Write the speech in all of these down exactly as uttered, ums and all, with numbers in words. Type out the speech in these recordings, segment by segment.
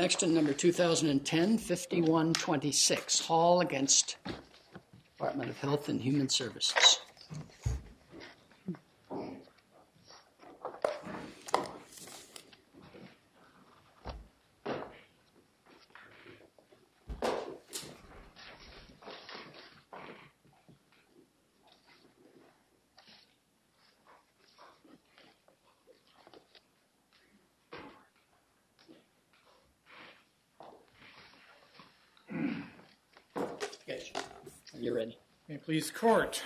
next to number two thousand ten fifty-one twenty-six, Hall against Department of Health and Human Services. You're ready. May it please the court.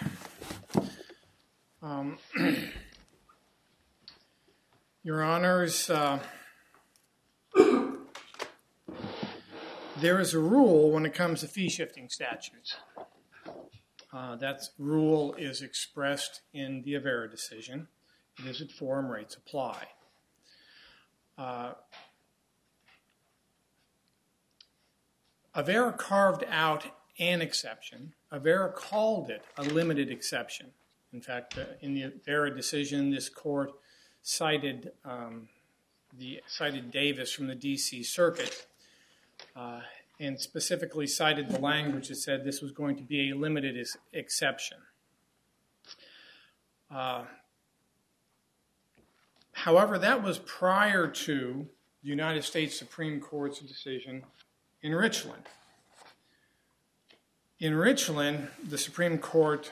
Um, Your Honors, uh, there is a rule when it comes to fee-shifting statutes. Uh, that rule is expressed in the Avera decision. It is that forum rates apply. Uh, Avera carved out an exception. Avera called it a limited exception. In fact, uh, in the Avera decision, this court cited um, the cited Davis from the D C Circuit, uh, and specifically cited the language that said this was going to be a limited ex- exception. Uh, however, that was prior to the United States Supreme Court's decision in Richland. In Richland, the Supreme Court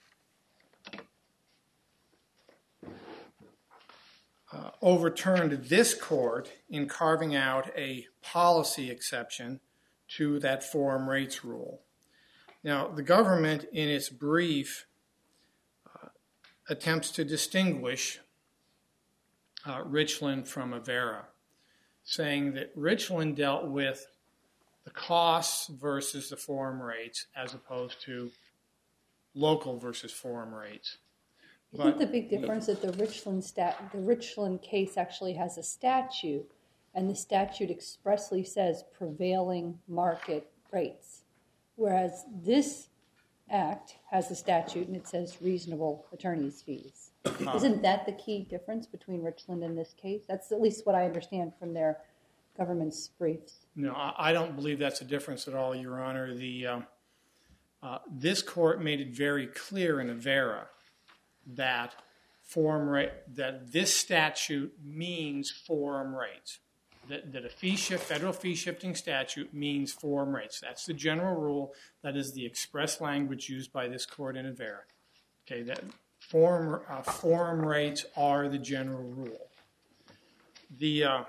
uh, overturned this court in carving out a policy exception to that forum rates rule. Now, the government, in its brief, uh, attempts to distinguish uh, Richland from Avera, saying that Richland dealt with the costs versus the forum rates as opposed to local versus forum rates. Isn't but, the big difference that the Richland stat, the Richland case actually has a statute, and the statute expressly says prevailing market rates, whereas this act has a statute and it says reasonable attorney's fees. Uh, Isn't that the key difference between Richland and this case? That's at least what I understand from their government's briefs. No, I don't believe that's a difference at all, Your Honor. The uh, uh, this court made it very clear in Avera that forum rate that this statute means forum rates. That, that a fee shift, federal fee shifting statute means forum rates. That's the general rule. That is the express language used by this court in Avera. Okay, that forum uh, forum rates are the general rule. The uh,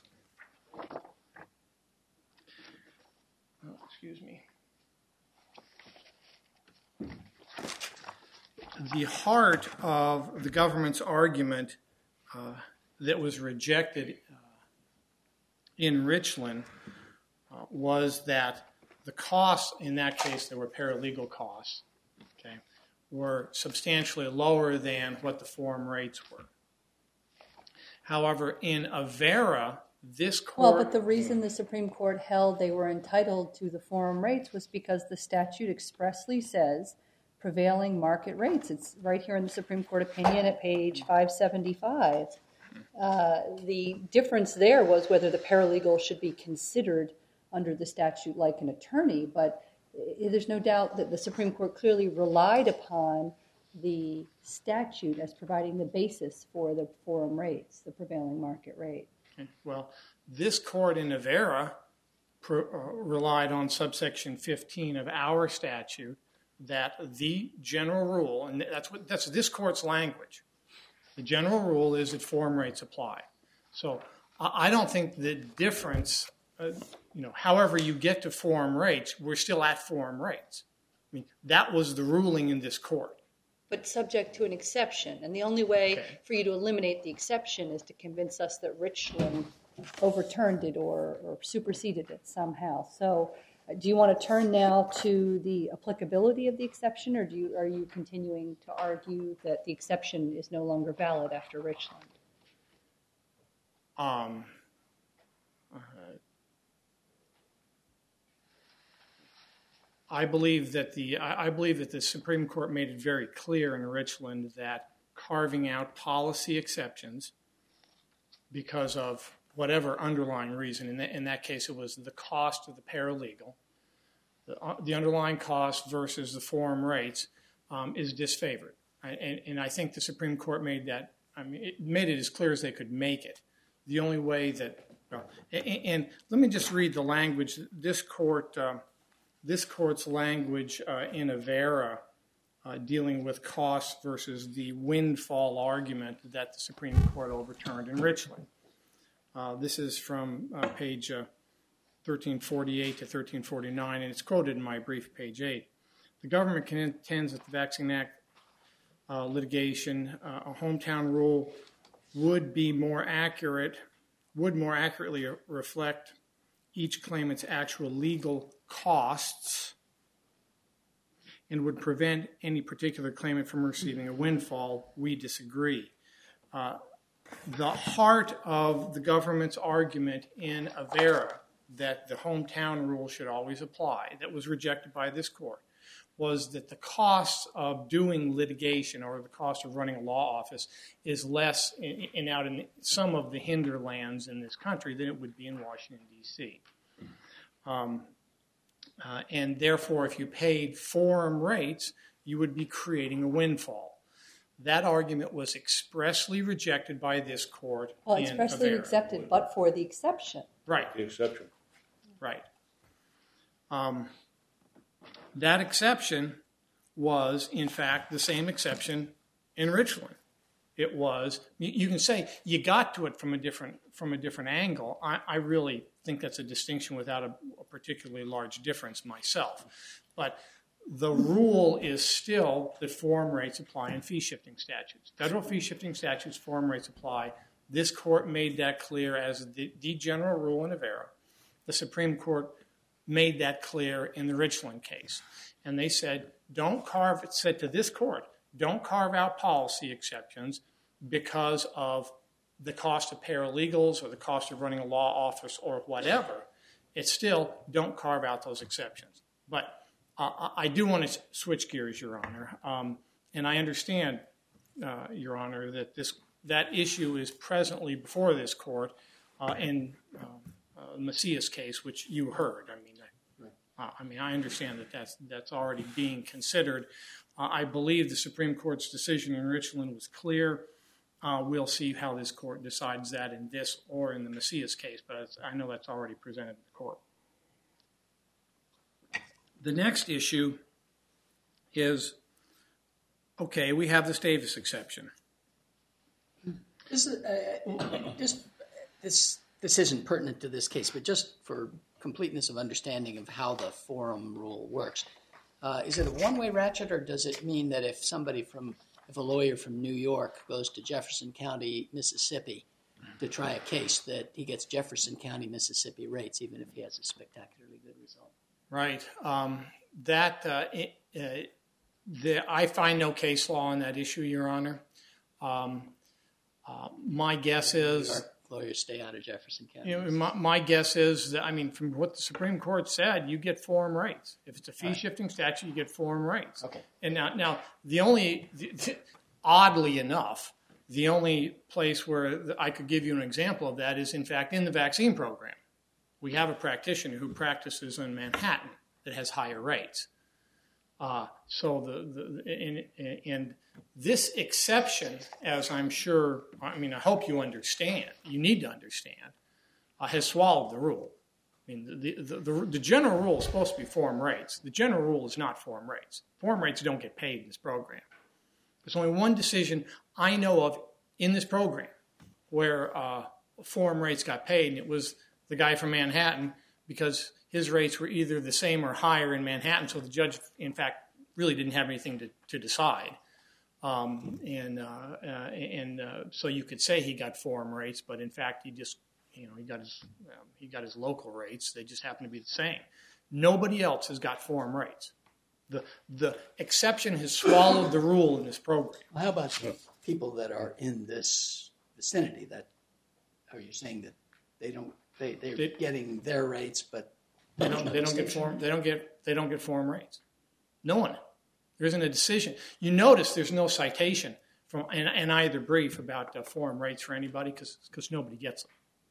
Oh, excuse me. The heart of the government's argument uh, that was rejected uh, in Richland uh, was that the costs, in that case there were paralegal costs, okay, were substantially lower than what the forum rates were. However, in Avera, this court... Well, but the reason the Supreme Court held they were entitled to the forum rates was because the statute expressly says prevailing market rates. It's right here in the Supreme Court opinion at page five seventy-five. Uh, the difference there was whether the paralegal should be considered under the statute like an attorney, but there's no doubt that the Supreme Court clearly relied upon the statute as providing the basis for the forum rates, the prevailing market rate. Okay. Well, this court in Avera pro, uh, relied on subsection fifteen of our statute that the general rule, and that's what that's this court's language, the general rule is that forum rates apply. So I, I don't think the difference, uh, you know, however you get to forum rates, we're still at forum rates. I mean, that was the ruling in this court. But subject to an exception. And the only way okay. for you to eliminate the exception is to convince us that Richland overturned it or, or superseded it somehow. So uh, do you want to turn now to the applicability of the exception, or do you, are you continuing to argue that the exception is no longer valid after Richland? Um, uh, I believe that the I believe that the Supreme Court made it very clear in Richland that carving out policy exceptions because of whatever underlying reason. In that, in that case, it was the cost of the paralegal. The, uh, the underlying cost versus the forum rates um, is disfavored. And, and I think the Supreme Court made that, I mean, it made it as clear as they could make it. The only way that, well, and, and let me just read the language. This court, uh, this court's language uh, in Avera uh, dealing with costs versus the windfall argument that the Supreme Court overturned in Richland. Uh, this is from uh, page uh, thirteen forty-eight to thirteen forty-nine, and it's quoted in my brief, page eight. The government contends that the Vaccine Act uh, litigation, uh, a hometown rule, would be more accurate, would more accurately reflect each claimant's actual legal costs and would prevent any particular claimant from receiving a windfall. We disagree. Uh, the heart of the government's argument in Avera that the hometown rule should always apply, that was rejected by this court, was that the cost of doing litigation or the cost of running a law office is less in, in out in some of the hinterlands in this country than it would be in Washington, D C Um, uh, and therefore, if you paid forum rates, you would be creating a windfall. That argument was expressly rejected by this court. Well, in expressly Avera. accepted, but for the exception. Right. The exception. Right. Um, that exception was, in fact, the same exception in Richland. It was, you, you can say you got to it from a different from a different angle. I, I really think that's a distinction without a, a particularly large difference myself. But the rule is still that forum rates apply in fee-shifting statutes. Federal fee-shifting statutes, forum rates apply. This court made that clear as the, the general rule in Avera. The Supreme Court made that clear in the Richland case. And they said, don't carve, it said to this court, don't carve out policy exceptions because of the cost of paralegals or the cost of running a law office or whatever. It's still, don't carve out those exceptions. But uh, I do want to switch gears, Your Honor. Um, and I understand, uh, Your Honor, that this that issue is presently before this court uh, in uh, uh, Macias case, which you heard. I mean, I, uh, I mean, I understand that that's that's already being considered. Uh, I believe the Supreme Court's decision in Richland was clear. Uh, we'll see how this court decides that in this or in the Macias case, but I know that's already presented to the court. The next issue is, okay, we have this Davis exception. This, is, uh, just, this, this isn't pertinent to this case, but just for completeness of understanding of how the forum rule works, uh, is it a one-way ratchet, or does it mean that if somebody from, if a lawyer from New York goes to Jefferson County, Mississippi, to try a case, that he gets Jefferson County, Mississippi rates, even if he has a spectacularly good result? Right. Um, that uh, it, uh, the, I find no case law on that issue, Your Honor. Um, uh, my guess is New York lawyers stay out of Jefferson County. You know, my, my guess is that, I mean, from what the Supreme Court said, you get forum rates. If it's a fee-shifting statute, you get forum rates. Okay. And now, now the only, the, the, oddly enough, the only place where I could give you an example of that is, in fact, in the vaccine program. We have a practitioner who practices in Manhattan that has higher rates. Uh, so the, the in, in this exception, as I'm sure, I mean, I hope you understand, you need to understand, uh, has swallowed the rule. I mean, the, the, the, the general rule is supposed to be forum rates. The general rule is not forum rates. Forum rates don't get paid in this program. There's only one decision I know of in this program where uh, forum rates got paid, and it was the guy from Manhattan, because his rates were either the same or higher in Manhattan, so the judge, in fact, really didn't have anything to, to decide. Um, and uh, uh, and uh, so you could say he got forum rates, but in fact, he just, you know, he got his um, he got his local rates. They just happen to be the same. Nobody else has got forum rates. The the exception has swallowed the rule in this program. Well, how about the people that are in this vicinity? That are you saying that they don't? They they're They- getting their rates, but They don't. They don't get forum. They don't get. They don't get forum rates. No one. There isn't a decision. You notice there's no citation from in, in either brief about uh, forum rates for anybody because because nobody gets them.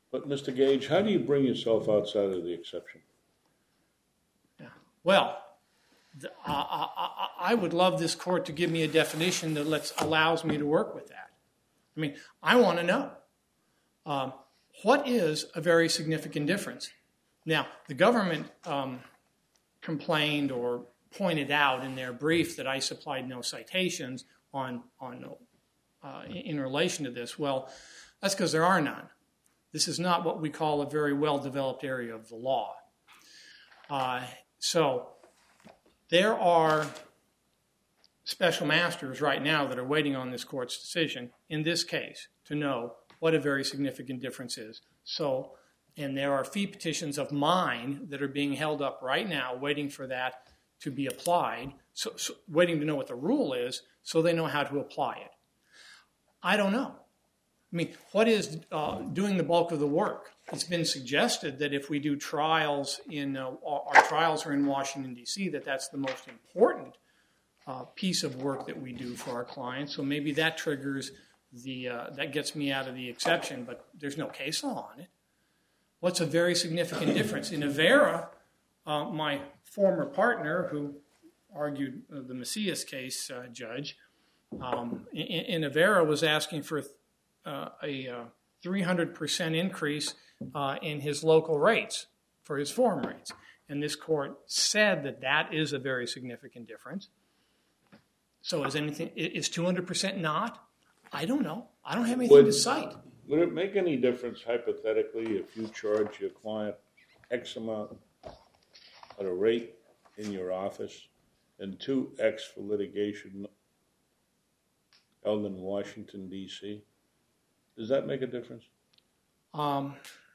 But Mister Gage, how do you bring yourself outside of the exception? Yeah. Well, the, uh, I, I would love this court to give me a definition that lets allows me to work with that. I mean, I want to know um, what is a very significant difference. Now, the government um, complained or pointed out in their brief that I supplied no citations on on uh, in relation to this. Well, that's because there are none. This is not what we call a very well-developed area of the law. Uh, so there are special masters right now that are waiting on this court's decision in this case to know what a very significant difference is. So, and there are fee petitions of mine that are being held up right now waiting for that to be applied, so, so waiting to know what the rule is so they know how to apply it. I don't know. I mean, what is uh, doing the bulk of the work? It's been suggested that if we do trials in, uh, our trials are in Washington, D C, that that's the most important uh, piece of work that we do for our clients. So maybe that triggers the, uh, that gets me out of the exception, but there's no case law on it. What's a very significant difference? In Avera, uh, my former partner who argued uh, the Macias case, uh, judge, um, in, in Avera was asking for Uh, a uh, three hundred percent increase uh, in his local rates for his forum rates. And this court said that that is a very significant difference. So is anything, is two hundred percent not? I don't know. I don't have anything Would, to cite. Would it make any difference hypothetically if you charge your client X amount at a rate in your office and two X for litigation held in Washington, D C? Does that make a difference? Um,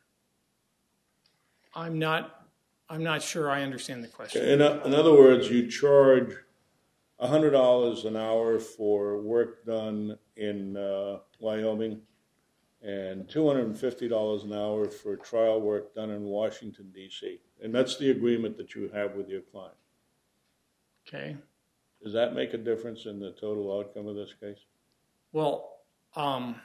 I'm not. I'm not sure I understand the question. In, in other words, you charge one hundred dollars an hour for work done in uh, Wyoming and two hundred fifty dollars an hour for trial work done in Washington, D C. And that's the agreement that you have with your client. Okay. Does that make a difference in the total outcome of this case? Well, um,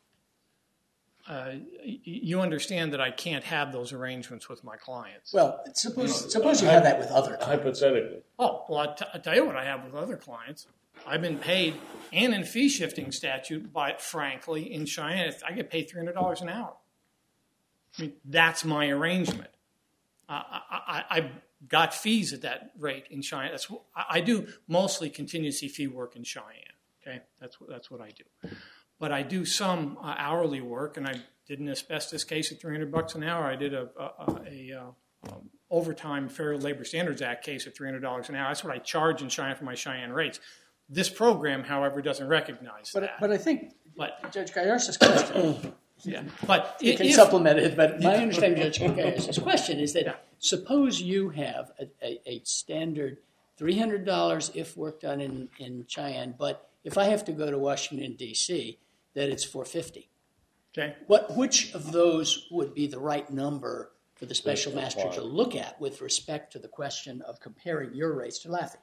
uh, you understand that I can't have those arrangements with my clients. Well, suppose suppose you have that with other clients. Hypothetically. Oh, well, I'll, t- I'll tell you what I have with other clients. I've been paid, and in fee shifting statute, by frankly, in Cheyenne, I get paid three hundred dollars an hour. I mean, that's my arrangement. Uh, I, I, I got fees at that rate in Cheyenne. That's I, I do mostly contingency fee work in Cheyenne. Okay, that's what that's what I do. But I do some uh, hourly work, and I did an asbestos case at three hundred bucks an hour. I did a, a, a, a um, overtime Fair Labor Standards Act case at three hundred dollars an hour. That's what I charge in Cheyenne for my Cheyenne rates. This program, however, doesn't recognize but, that. But I think but, Judge Gallarza's question, yeah, but you if, can if, supplement it, but my understanding of Judge Gallarza's question is that yeah. suppose you have a, a, a standard three hundred dollars if work done in, in Cheyenne, but if I have to go to Washington, D C, that it's four hundred fifty dollars. Okay. What, which of those would be the right number for the special master to look at with respect to the question of comparing your rates to Laffey?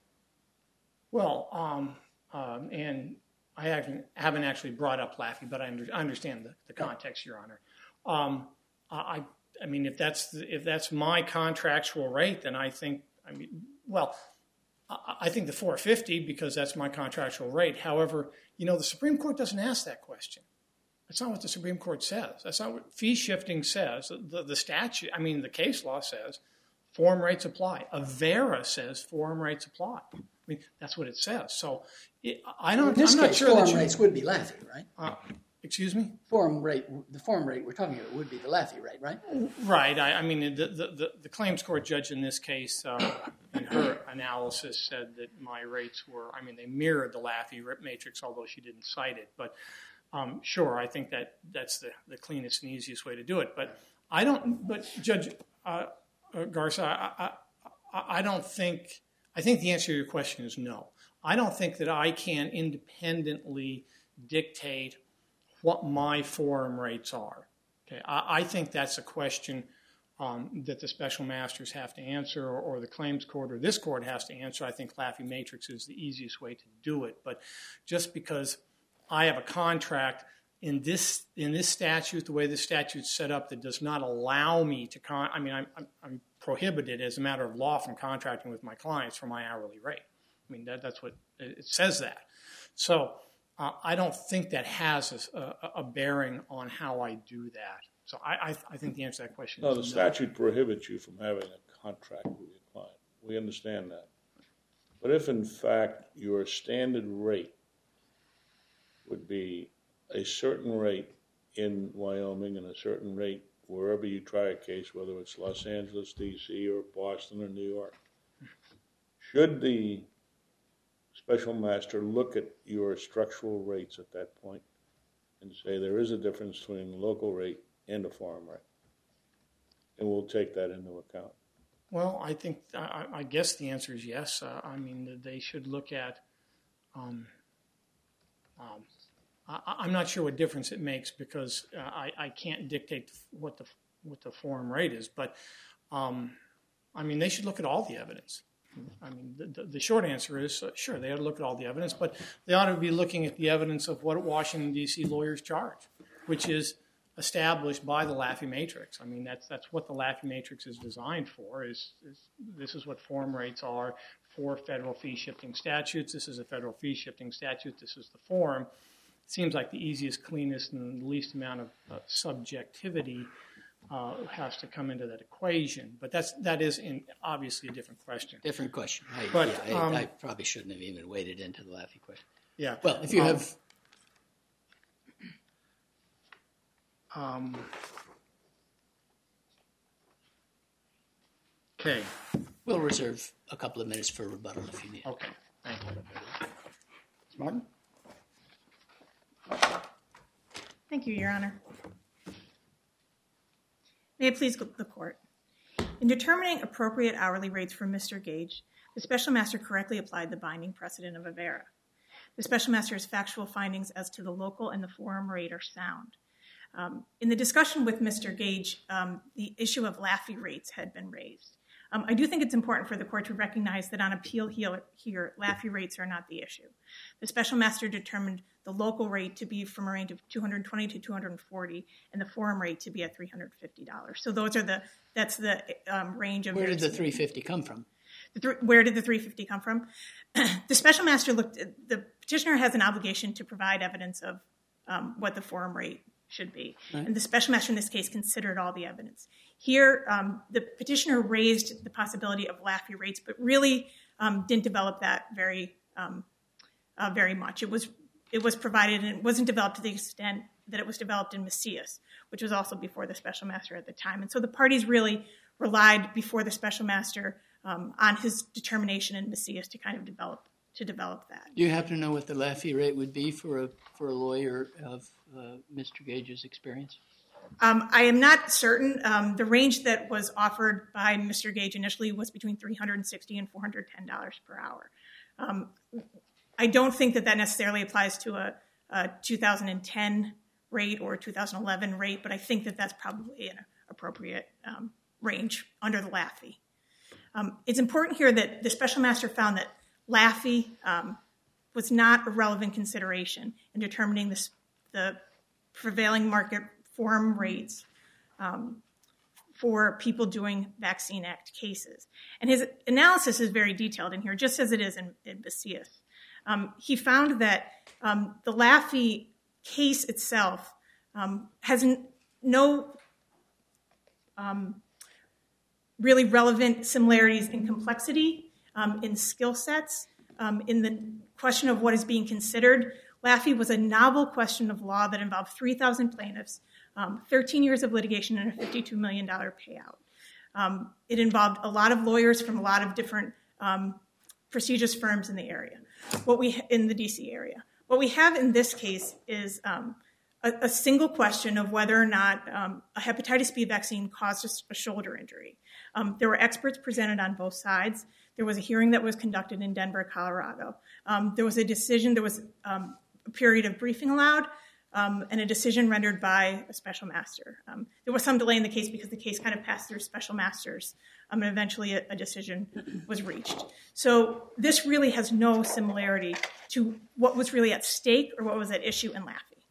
Well, um, um, and I haven't, haven't actually brought up Laffey, but I, under, I understand the, the context, Your Honor. Um, I, I mean, if that's the, if that's my contractual rate, then I think, I mean, well, I, I think the four hundred fifty dollars because that's my contractual rate. However, you know, the Supreme Court doesn't ask that question. That's not what the Supreme Court says. That's not what fee shifting says. The, the statute, I mean, the case law says forum rates apply. Avera says forum rates apply. I mean, that's what it says. So it, I don't. In this I'm not case, sure forum that you, rates would be Laffey, right? Uh, excuse me. Forum rate, the forum rate we're talking about would be the Laffey rate, right? Right. I, I mean, the, the the the claims court judge in this case, uh, in her analysis, said that my rates were. I mean, they mirrored the Laffey matrix, although she didn't cite it. But um, sure, I think that that's the the cleanest and easiest way to do it. But I don't. But Judge uh, uh, Garza, I, I I don't think. I think the answer to your question is no. I don't think that I can independently dictate what my forum rates are. Okay, I, I think that's a question um, that the special masters have to answer, or, or the claims court, or this court has to answer. I think Laffey matrix is the easiest way to do it. But just because I have a contract in this in this statute, the way the statute's set up, that does not allow me to con. I mean, I'm, I'm, I'm prohibited as a matter of law from contracting with my clients for my hourly rate. I mean, that, that's what it says that. So uh, I don't think that has a, a bearing on how I do that. So I, I, I think the answer to that question no, is the no. statute prohibits you from having a contract with your client. We understand that. But if, in fact, your standard rate would be a certain rate in Wyoming and a certain rate wherever you try a case, whether it's Los Angeles, D C, or Boston or New York, should the special master look at your structural rates at that point and say there is a difference between the local rate and the forum rate? And we'll take that into account. Well, I think, I, I guess the answer is yes. Uh, I mean, they should look at, um, um, I, I'm not sure what difference it makes because uh, I, I can't dictate what the what the forum rate is. But, um, I mean, they should look at all the evidence. I mean, the, the, the short answer is, uh, sure, they ought to look at all the evidence, but they ought to be looking at the evidence of what Washington, D C lawyers charge, which is established by the Laffey Matrix. I mean, that's that's what the Laffey Matrix is designed for, is, is this is what forum rates are for federal fee-shifting statutes. This is a federal fee-shifting statute. This is the forum. It seems like the easiest, cleanest, and the least amount of uh, subjectivity uh, has to come into that equation. But that's, that is in obviously a different question. Different question. I, But, yeah, I, um, I probably shouldn't have even waded into the Laffey question. Yeah. Well, if you Um, have... Um, okay. We'll reserve a couple of minutes for rebuttal if you need. Okay. Thank you. Miz Martin? Thank you, Your Honor. May it please the Court. In determining appropriate hourly rates for Mister Gage, the Special Master correctly applied the binding precedent of Avera. The Special Master's factual findings as to the local and the forum rate are sound. Um, in the discussion with Mister Gage, um, the issue of Laffey rates had been raised. Um, I do think it's important for the Court to recognize that on appeal here, here, Laffey rates are not the issue. The Special Master determined the local rate to be from a range of two hundred twenty to two hundred forty, and the forum rate to be at three hundred fifty dollars. So those are the that's the um, range of. Where did the three hundred fifty dollars come from? The th- where did the three hundred fifty dollars come from? The Special Master looked. At, the petitioner has an obligation to provide evidence of um, what the forum rate should be. Right. And the Special Master in this case considered all the evidence. Here, um, the petitioner raised the possibility of Laffey rates, but really um, didn't develop that very um, uh, very much. It was it was provided and it wasn't developed to the extent that it was developed in Macias, which was also before the Special Master at the time. And so the parties really relied before the Special Master um, on his determination in Macias to kind of develop to develop that. Do you happen to know what the Laffey rate would be for a for a lawyer of uh, Mister Gage's experience? Um, I am not certain. Um, the range that was offered by Mister Gage initially was between three hundred sixty dollars and four hundred ten dollars per hour. Um, I don't think that that necessarily applies to a, a two thousand ten rate or a two thousand eleven rate, but I think that that's probably an appropriate um, range under the Laffey. Um, it's important here that the Special Master found that Laffey um, was not a relevant consideration in determining this, the prevailing market forum rates um, for people doing Vaccine Act cases. And his analysis is very detailed in here, just as it is in, in Macias. Um, he found that um, the Laffey case itself um, has n- no um, really relevant similarities in complexity, um, in skill sets, um, in the question of what is being considered. Laffey was a novel question of law that involved three thousand plaintiffs, um, thirteen years of litigation, and a fifty-two million dollars payout. Um, it involved a lot of lawyers from a lot of different um, prestigious firms in the area, what we in the D C area. What we have in this case is um, a, a single question of whether or not um, a hepatitis B vaccine caused a, a shoulder injury. Um, there were experts presented on both sides. There was a hearing that was conducted in Denver, Colorado. Um, there was a decision, there was um, a period of briefing allowed, um, and a decision rendered by a Special Master. Um, there was some delay in the case because the case kind of passed through Special Masters, um, and eventually a, a decision was reached. So this really has no similarity to what was really at stake or what was at issue in Laffey.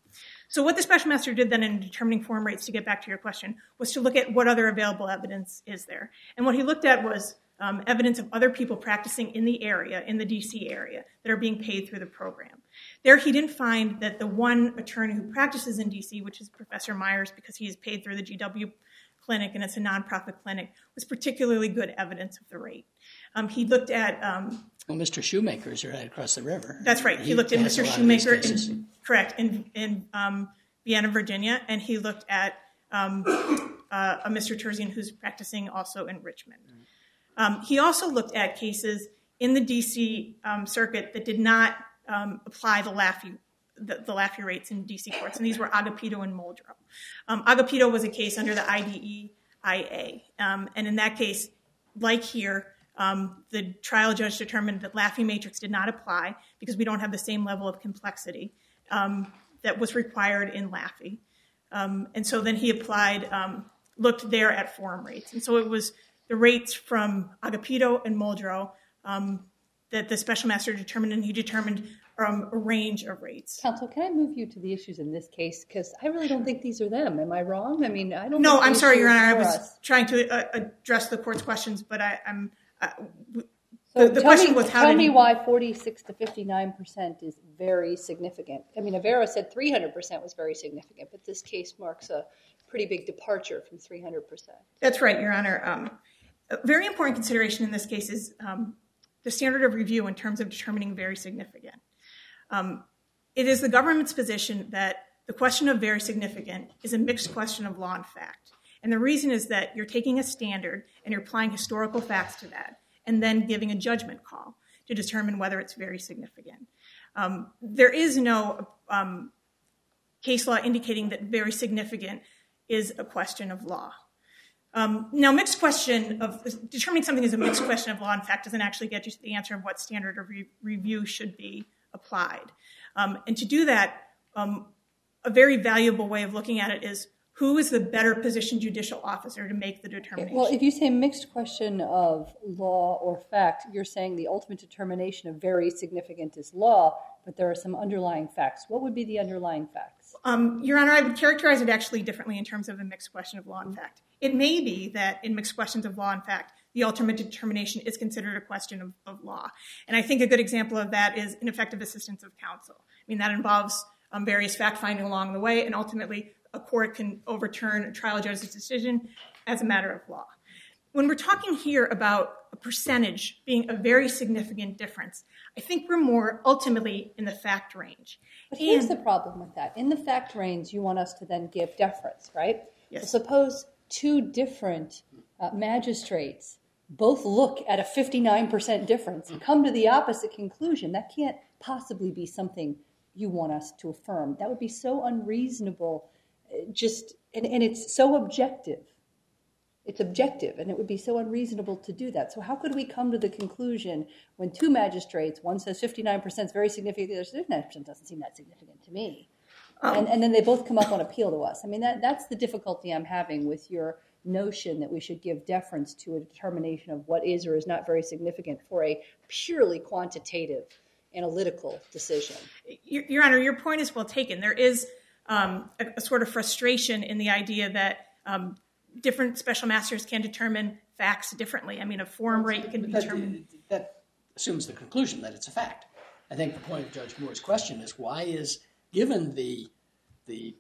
So what the special master did then in determining forum rates, to get back to your question, was to look at what other available evidence is there. And what he looked at was um, evidence of other people practicing in the area, in the D C area, that are being paid through the program. There he didn't find that the one attorney who practices in D C, which is Professor Myers, because he is paid through the G W clinic and it's a nonprofit clinic, was particularly good evidence of the rate. Um, he looked at... Um, well, Mister Shoemaker's right across the river. That's right. He, he looked at Mister Shoemaker, in, correct, in, in um, Vienna, Virginia, and he looked at um, uh, a Mister Terzian who's practicing also in Richmond. Um, he also looked at cases in the D C um, circuit that did not um, apply the Laffey The, the Laffey rates in D C courts, and these were Agapito and Muldrow. Um, Agapito was a case under the I D E I A, um, and in that case, like here, um, the trial judge determined that Laffey matrix did not apply because we don't have the same level of complexity um, that was required in Laffey. Um, and so then he applied, um, looked there at forum rates. And so it was the rates from Agapito and Muldrow um, that the special master determined, and he determined from a range of rates. Counsel, can I move you to the issues in this case? Because I really don't think these are them. Am I wrong? I mean, I don't. No, think I'm sorry, Your Honor. I was us. trying to uh, address the court's questions, but I, I'm. Uh, so the the tell question me, was how tell did me he, why forty-six to fifty-nine percent is very significant. I mean, Avera said three hundred percent was very significant, but this case marks a pretty big departure from three hundred percent. That's right, Your Honor. Um, a very important consideration in this case is um, the standard of review in terms of determining very significant. Um, it is the government's position that the question of very significant is a mixed question of law and fact. And the reason is that you're taking a standard and you're applying historical facts to that and then giving a judgment call to determine whether it's very significant. Um, there is no um, case law indicating that very significant is a question of law. Um, now, mixed question of determining something is a mixed question of law and fact doesn't actually get you to the answer of what standard of re- review should be applied. Um, and to do that, um, a very valuable way of looking at it is who is the better positioned judicial officer to make the determination? Well, if you say mixed question of law or fact, you're saying the ultimate determination of very significant is law, but there are some underlying facts. What would be the underlying facts? Um, Your Honor, I would characterize it actually differently in terms of a mixed question of law and fact. It may be that in mixed questions of law and fact, the ultimate determination is considered a question of, of law. And I think a good example of that is ineffective assistance of counsel. I mean, that involves um, various fact-finding along the way, and ultimately a court can overturn a trial judge's decision as a matter of law. When we're talking here about a percentage being a very significant difference, I think we're more ultimately in the fact range. But here's and, the problem with that. In the fact range, you want us to then give deference, right? Yes. So suppose two different uh, magistrates both look at a fifty-nine percent difference and come to the opposite conclusion. That can't possibly be something you want us to affirm. That would be so unreasonable, just and, and it's so objective. It's objective, and it would be so unreasonable to do that. So how could we come to the conclusion when two magistrates, one says fifty-nine percent is very significant, the other says fifty-nine percent doesn't seem that significant to me. Um, and, and then they both come up on appeal to us. I mean, that that's the difficulty I'm having with your notion that we should give deference to a determination of what is or is not very significant for a purely quantitative, analytical decision. Your, Your Honor, your point is well taken. There is um, a, a sort of frustration in the idea that um, different special masters can determine facts differently. I mean, a forum rate can be that, determined. That assumes the conclusion that it's a fact. I think the point of Judge Moore's question is why is, given the the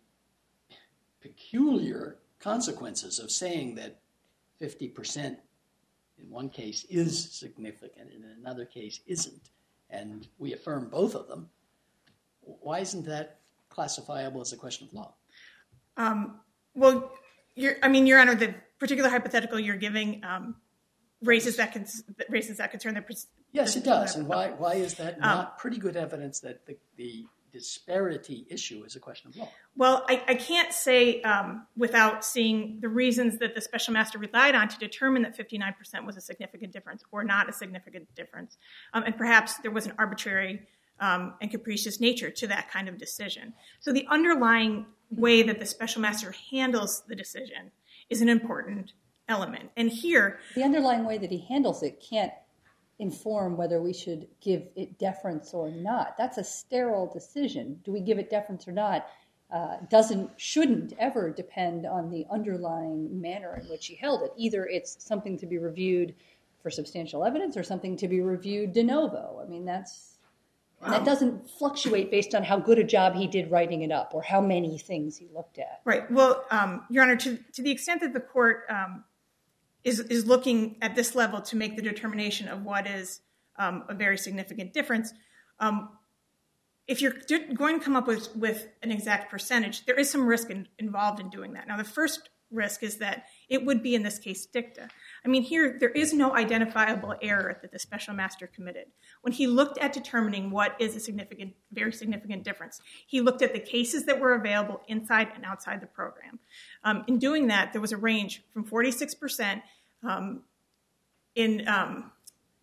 peculiar consequences of saying that fifty percent in one case is significant and in another case isn't, and we affirm both of them, why isn't that classifiable as a question of law? Um, well, you're, I mean, Your Honor, the particular hypothetical you're giving um, raises that con- raises that concern. That pres- yes, it does. And why why is that um, not pretty good evidence that the, the disparity issue is a question of law? Well, I, I can't say um, without seeing the reasons that the special master relied on to determine that fifty-nine percent was a significant difference or not a significant difference. Um, and perhaps there was an arbitrary um, and capricious nature to that kind of decision. So the underlying way that the special master handles the decision is an important element. And here... The underlying way that he handles it can't inform whether we should give it deference or not. That's a sterile decision. Do we give it deference or not? uh, doesn't, shouldn't ever depend on the underlying manner in which he held it. Either it's something to be reviewed for substantial evidence or something to be reviewed de novo. I mean, that's, wow. That doesn't fluctuate based on how good a job he did writing it up or how many things he looked at. Right. Well, um, Your Honor, to, to the extent that the court um, is, is looking at this level to make the determination of what is um, a very significant difference, um, if you're going to come up with, with an exact percentage, there is some risk in, involved in doing that. Now, the first risk is that it would be, in this case, dicta. I mean, here, there is no identifiable error that the special master committed. When he looked at determining what is a significant, very significant difference, he looked at the cases that were available inside and outside the program. Um, in doing that, there was a range from forty-six percent um, in um,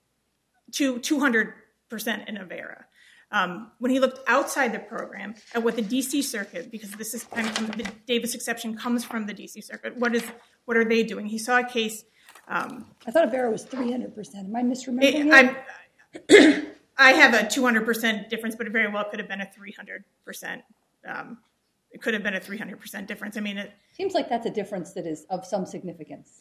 to two hundred percent in Avera. Um, when he looked outside the program at what the D C Circuit, because this is kind of the Davis exception comes from the D C Circuit, what is what are they doing? He saw a case. Um, I thought Avera was three hundred percent. Am I misremembering it? I'm, I have a two hundred percent difference, but it very well could have been a three hundred percent. Um, it could have been a three hundred percent difference. I mean, it seems like that's a difference that is of some significance.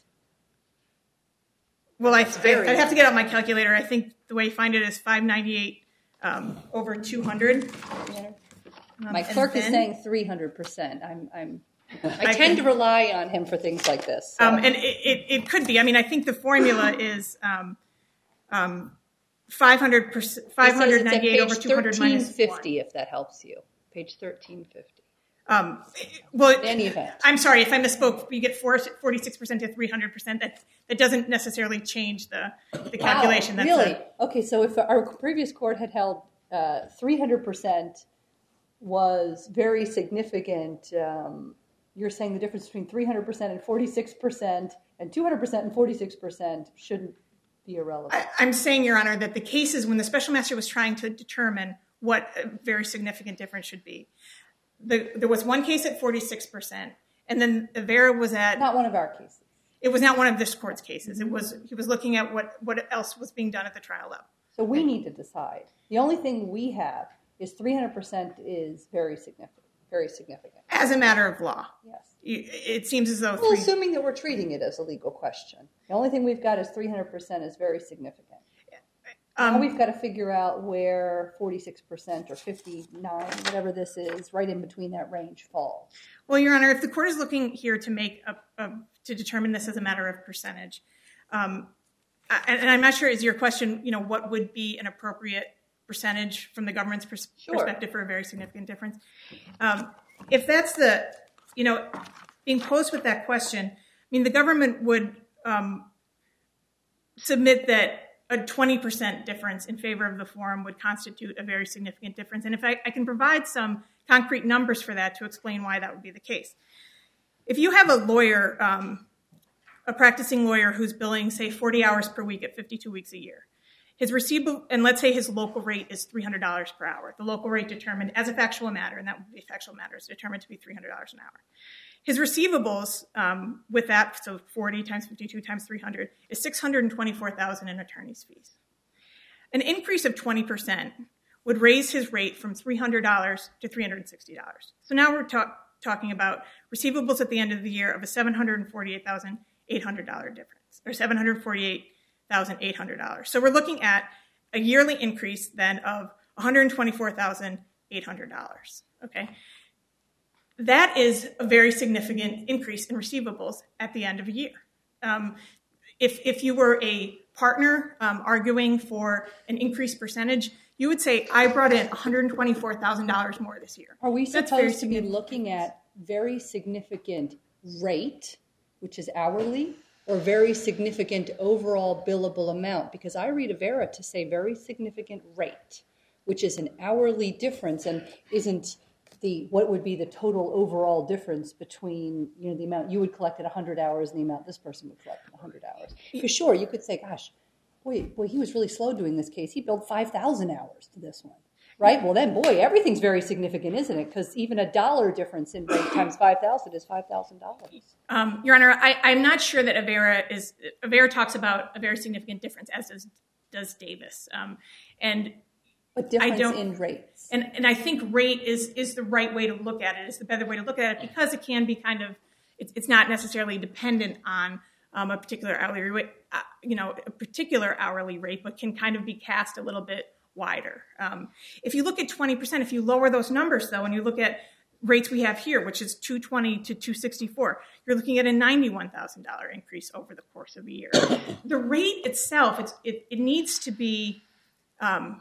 Well, I, I, I'd have to get out my calculator. I think the way you find it is five ninety-eight um, over two hundred. Um, my clerk then, is saying three hundred percent. I'm, I'm, I tend to rely on him for things like this. So. Um, and it, it, it could be. I mean, I think the formula is um, um, five hundred percent, five ninety-eight over two hundred minus fifty, if that helps you. Page thirteen fifty. Um, well, in any event. I'm sorry if I misspoke. You get forty-six percent to three hundred percent. That that doesn't necessarily change the, the calculation. Wow, That's really? A, okay, so if our previous court had held uh, three hundred percent was very significant, um, you're saying the difference between three hundred percent and forty-six percent and two hundred percent and forty-six percent shouldn't be irrelevant. I, I'm saying, Your Honor, that the cases when the special master was trying to determine what a very significant difference should be, The, there was one case at forty-six percent, and then Avera was at... Not one of our cases. It was not one of this court's cases. It was He was looking at what, what else was being done at the trial level. So we need to decide. The only thing we have is three hundred percent is very significant. Very significant. As a matter of law. Yes. It seems as though... Well, three, assuming that we're treating it as a legal question. The only thing we've got is three hundred percent is very significant. Um, now we've got to figure out where forty-six percent or fifty-nine, whatever this is, right in between that range falls. Well, Your Honor, if the court is looking here to make a, a, to determine this as a matter of percentage, um, and, and I'm not sure is your question, you know, what would be an appropriate percentage from the government's pers- sure. perspective for a very significant difference? Um, if that's the, you know, being posed with that question, I mean, the government would um, submit that a twenty percent difference in favor of the forum would constitute a very significant difference. And if I, I can provide some concrete numbers for that to explain why that would be the case. If you have a lawyer, um, a practicing lawyer who's billing, say, forty hours per week at fifty-two weeks a year, his receivable, and let's say his local rate is three hundred dollars per hour. The local rate determined as a factual matter, and that would be a factual matter, is determined to be three hundred dollars an hour. His receivables um, with that, so forty times fifty-two times three hundred, is six hundred twenty-four thousand dollars in attorney's fees. An increase of twenty percent would raise his rate from three hundred dollars to three hundred sixty dollars. So now we're ta- talking about receivables at the end of the year of a seven hundred forty-eight thousand eight hundred dollars difference, or seven hundred forty-eight thousand eight hundred dollars. So we're looking at a yearly increase then of one hundred twenty-four thousand eight hundred dollars. Okay. That is a very significant increase in receivables at the end of a year. Um, if, if you were a partner um, arguing for an increased percentage, you would say, I brought in one hundred twenty-four thousand dollars more this year. Are we supposed to be looking at very significant rate, which is hourly, or very significant overall billable amount? Because I read Avera to say very significant rate, which is an hourly difference and isn't the what would be the total overall difference between, you know, the amount you would collect at one hundred hours and the amount this person would collect at one hundred hours. Because sure, you could say, gosh, boy, boy, he was really slow doing this case. He billed five thousand hours to this one, right? Well, then, boy, everything's very significant, isn't it? Because even a dollar difference in rate times five thousand is five thousand dollars. Um, Your Honor, I, I'm not sure that Avera is, Avera talks about a very significant difference, as does, does Davis. Um, and But difference I don't, in rates. And and I think rate is is the right way to look at it, is the better way to look at it, because it can be kind of, it's, it's not necessarily dependent on um, a particular hourly rate, uh, you know, a particular hourly rate, but can kind of be cast a little bit wider. Um, if you look at twenty percent, if you lower those numbers though, and you look at rates we have here, which is two twenty to two sixty-four, you're looking at a ninety-one thousand dollars increase over the course of a year. The rate itself, it's, it, it needs to be um,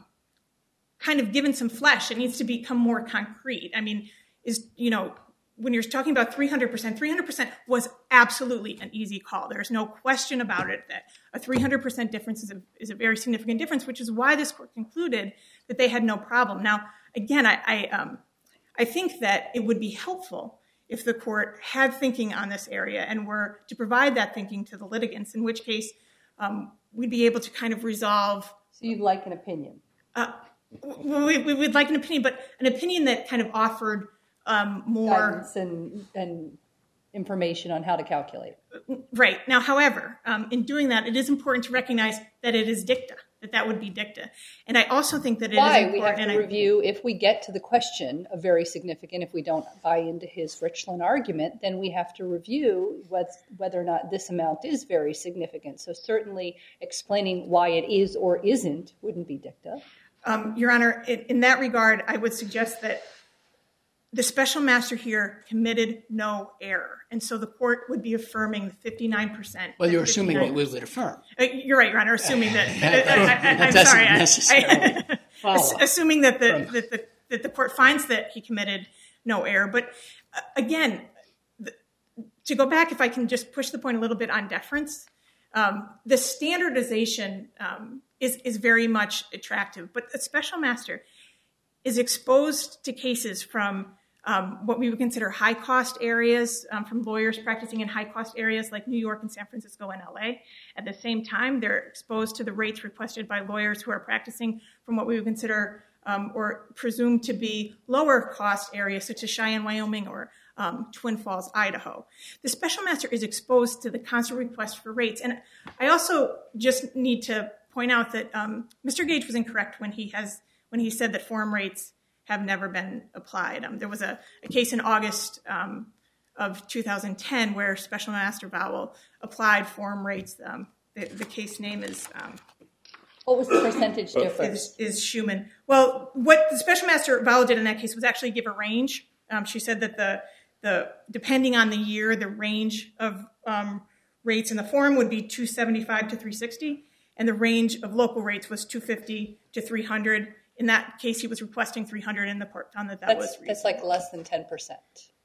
kind of given some flesh. It needs to become more concrete. I mean, is, you know, when you're talking about three hundred percent, three hundred percent was absolutely an easy call. There's no question about it that a three hundred percent difference is a, is a very significant difference, which is why this court concluded that they had no problem. Now, again, I, I, um, I think that it would be helpful if the court had thinking on this area and were to provide that thinking to the litigants, in which case um, we'd be able to kind of resolve. So you'd like an opinion? Uh, we, we would like an opinion, but an opinion that kind of offered um, more guidance and, and information on how to calculate. Right. Now, however, um, in doing that, it is important to recognize that it is dicta, that that would be dicta. And I also think that it Why? is important. We have to and I, review, if we get to the question of very significant, if we don't buy into his Richland argument, then we have to review what, whether or not this amount is very significant. So certainly explaining why it is or isn't wouldn't be dicta. Um, Your Honor, in, in that regard, I would suggest that the special master here committed no error. And so the court would be affirming the fifty-nine percent. Well, you're assuming that we would affirm. Uh, you're right, Your Honor, assuming that. that, I, I, that I'm doesn't sorry. necessarily I, follow. Assuming that the, that, the, that the court finds that he committed no error. But uh, again, the, to go back, if I can just push the point a little bit on deference, um, the standardization um, is, is very much attractive. But a special master is exposed to cases from um, what we would consider high-cost areas, um, from lawyers practicing in high-cost areas like New York and San Francisco and L A. At the same time, they're exposed to the rates requested by lawyers who are practicing from what we would consider um, or presumed to be lower-cost areas, such as Cheyenne, Wyoming, or um, Twin Falls, Idaho. The special master is exposed to the constant request for rates. And I also just need to point out that um, Mister Gage was incorrect when he has when he said that forum rates have never been applied. Um, there was a, a case in August um, of two thousand ten where Special Master Vowell applied forum rates. Um, the, the case name is... Um, what was the percentage difference? Is, is Schumann. Well, what the Special Master Vowell did in that case was actually give a range. Um, she said that the the depending on the year, the range of um, rates in the forum would be two seventy-five to three sixty, and the range of local rates was two fifty to three hundred. In that case, he was requesting three hundred, and the court found that that that's, was reasonable. That's like less than ten percent.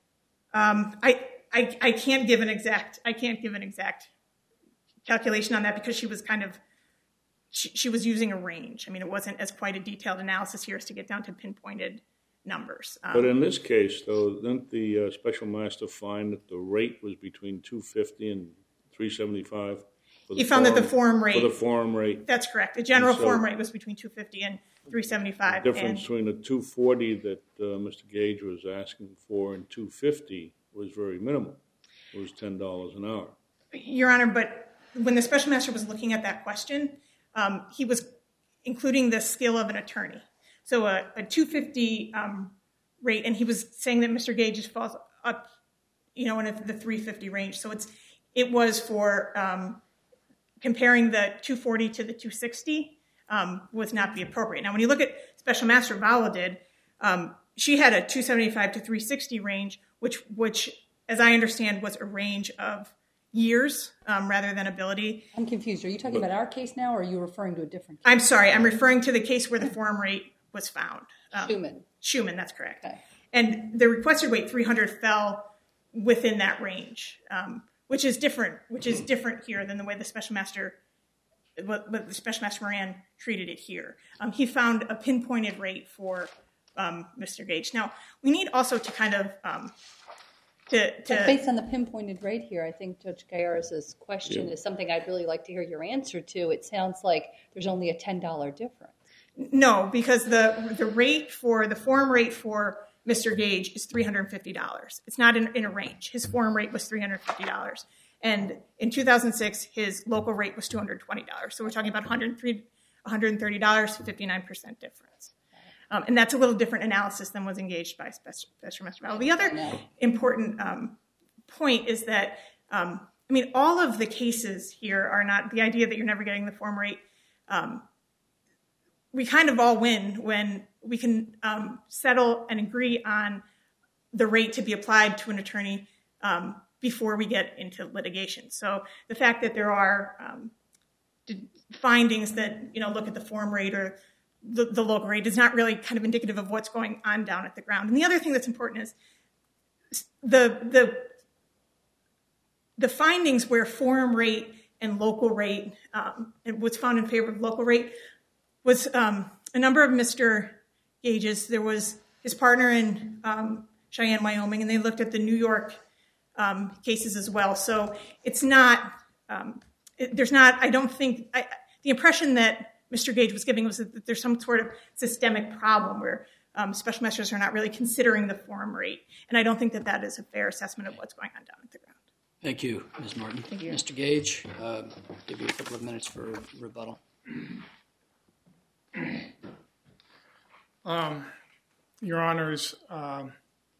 Um, I, I I can't give an exact I can't give an exact calculation on that because she was kind of she, she was using a range. I mean, it wasn't as quite a detailed analysis here as to get down to pinpointed numbers. Um, but in this case, though, didn't the uh, special master find that the rate was between two fifty and three seventy-five? He found that the forum rate for the forum rate. That's correct. The general so, forum rate was between two fifty and three seventy-five. The difference and, between the two forty that uh, Mister Gage was asking for and two fifty was very minimal. It was ten dollars an hour. Your Honor, but when the special master was looking at that question, um, he was including the skill of an attorney. So a, a two fifty um, rate, and he was saying that Mister Gage just falls up, you know, in the three fifty range. So it's it was for um, comparing the two forty to the two sixty um, was not be appropriate. Now, when you look at Special Master Vowell did, um, she had a two seventy-five to three sixty range, which, which, as I understand, was a range of years um, rather than ability. I'm confused. Are you talking about our case now, or are you referring to a different case? I'm sorry. I'm referring to the case where the forum rate was found. Um, Schumann. Schumann, that's correct. Okay. And the requested rate, three hundred, fell within that range, um, which is different. Which is different here than the way the special master, what, what the special master Moran treated it here. Um, he found a pinpointed rate for um, Mister Gage. Now, we need also to kind of um, to, to based on the pinpointed rate here, I think Judge Gaiar's question Yeah. is something I'd really like to hear your answer to. It sounds like there's only a ten dollars difference. No, because the the rate for the forum rate for Mister Gage is three hundred fifty dollars. It's not in, in a range. His forum rate was three hundred fifty dollars. And in two thousand six, his local rate was two hundred twenty dollars. So we're talking about one hundred three dollars, one hundred thirty dollars, fifty-nine percent difference. Um, and that's a little different analysis than was engaged by Special Master Battle. The other important um, point is that, um, I mean, all of the cases here are not the idea that you're never getting the form rate. Um, we kind of all win when we can um, settle and agree on the rate to be applied to an attorney um, before we get into litigation. So the fact that there are um, findings that, you know, look at the form rate or the, the local rate is not really kind of indicative of what's going on down at the ground. And the other thing that's important is the the the findings where forum rate and local rate um, and what's found in favor of local rate was um, a number of Mister Gage's. There was his partner in um, Cheyenne, Wyoming, and they looked at the New York um, cases as well. So it's not, um, it, there's not, I don't think, I, the impression that Mister Gage was giving was that there's some sort of systemic problem where um, special masters are not really considering the forum rate. And I don't think that that is a fair assessment of what's going on down at the ground. Thank you, Miz Martin. Thank you. Mister Gage, uh, I'll give you a couple of minutes for rebuttal. Um, Your Honors, um,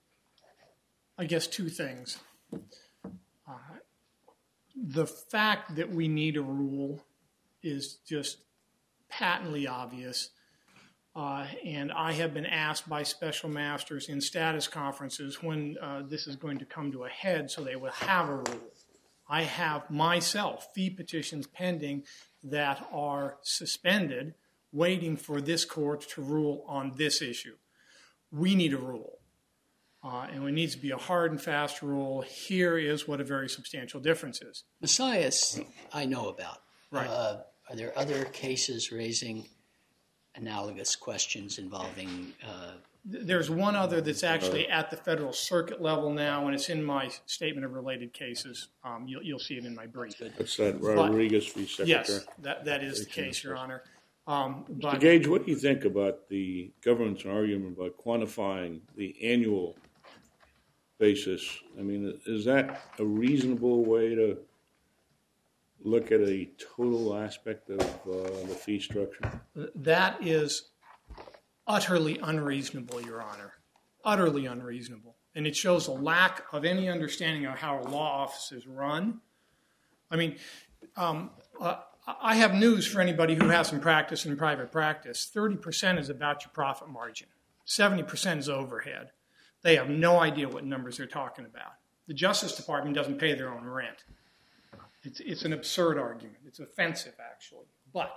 I guess two things. Uh, the fact that we need a rule is just patently obvious. Uh, and I have been asked by special masters in status conferences when uh, this is going to come to a head so they will have a rule. I have myself fee petitions pending that are suspended, waiting for this court to rule on this issue. We need a rule. Uh, and it needs to be a hard and fast rule. Here is what a very substantial difference is. Messiahs, I know about. Right. Uh, are there other cases raising analogous questions involving... Uh, There's one other that's actually at the federal circuit level now, and it's in my statement of related cases. Um, you'll, you'll see it in my brief. That's that Rodriguez v. Secretary. Yes, that, that is the case, Your Honor. Um, but, Mister Gage, what do you think about the government's argument about quantifying the annual basis? I mean, is that a reasonable way to look at a total aspect of uh, the fee structure? That is utterly unreasonable, Your Honor. Utterly unreasonable. And it shows a lack of any understanding of how a law office is run. I mean, um, uh, I have news for anybody who has some practice in private practice. thirty percent is about your profit margin. seventy percent is overhead. They have no idea what numbers they're talking about. The Justice Department doesn't pay their own rent. It's, it's an absurd argument. It's offensive, actually. But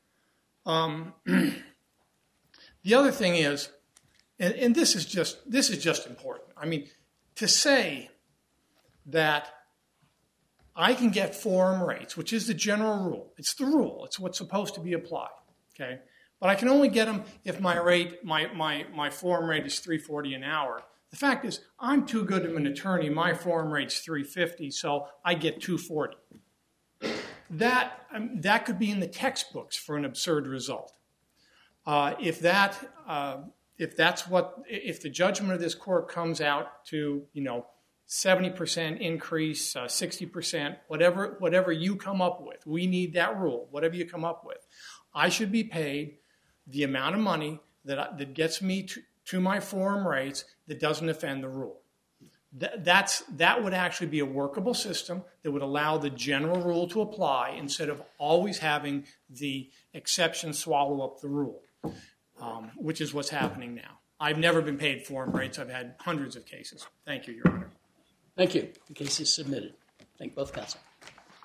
um, the other thing is, and, and this is just this is just important. I mean, to say that I can get forum rates, which is the general rule. It's the rule. It's what's supposed to be applied. Okay, but I can only get them if my rate, my my my forum rate is three forty an hour. The fact is, I'm too good of an attorney. My forum rate's three fifty, so I get two forty. That um, that could be in the textbooks for an absurd result. Uh, if that uh, if that's what if the judgment of this court comes out to, you know, seventy percent increase, uh, sixty percent, whatever whatever you come up with, we need that rule. Whatever you come up with, I should be paid the amount of money that I, that gets me to, to my forum rates that doesn't offend the rule. Th- that's that would actually be a workable system that would allow the general rule to apply instead of always having the exception swallow up the rule, um, which is what's happening now. I've never been paid forum rates. I've had hundreds of cases. Thank you, Your Honor. Thank you. The case is submitted. Thank both counsel.